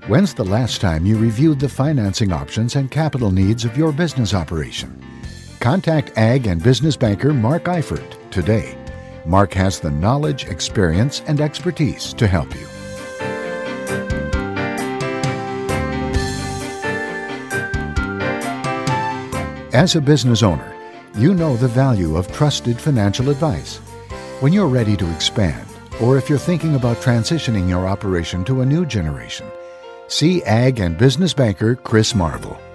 When's the last time you reviewed the financing options and capital needs of your business operation? Contact Ag and Business Banker Mark Eifert today. Mark has the knowledge, experience, and expertise to help you. As a business owner, you know the value of trusted financial advice. When you're ready to expand, or if you're thinking about transitioning your operation to a new generation, see Ag and Business Banker Chris Marvel.